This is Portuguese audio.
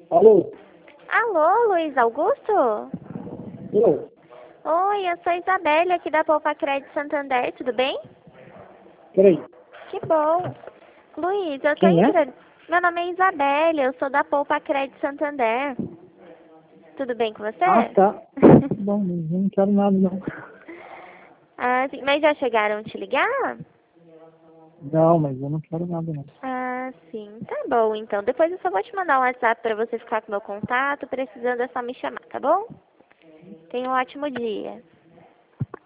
Alô? Alô, Luiz Augusto? Eu? Oi, eu sou a Isabelle aqui da Poupa Crédito Santander, tudo bem? Peraí. Que bom. Luiz, eu tô Quem é? entrando. Meu nome é Isabelle, eu sou da Poupa Crédito Santander. Tudo bem com Ah, você? tá. Bom, eu não quero nada, não. Ah, sim, mas já chegaram a te ligar? Não, mas eu não quero nada, não. Ah, sim, tá bom então. Depois eu só vou te mandar um WhatsApp pra você ficar com meu contato. Precisando é só me chamar, tá bom? Tenha um ótimo dia.